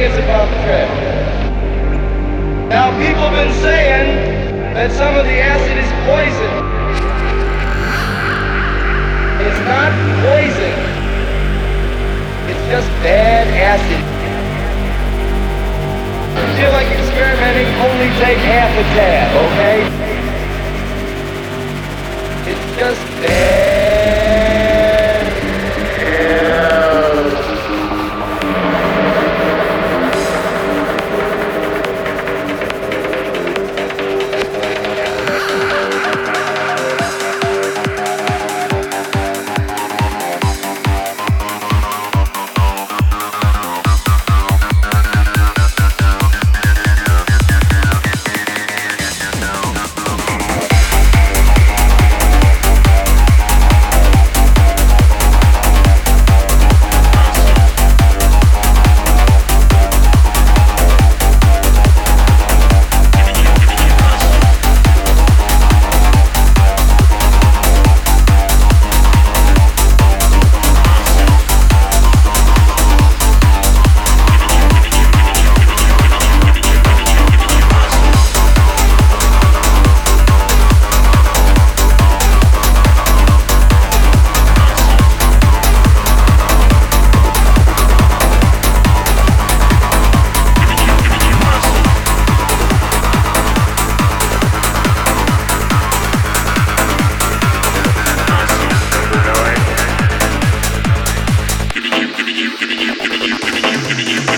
everything is about trip. Now, people have been saying that some of the acid is poison. It's not poison. It's just bad acid. If you feel like experimenting, only take half a tab, okay? It's just bad.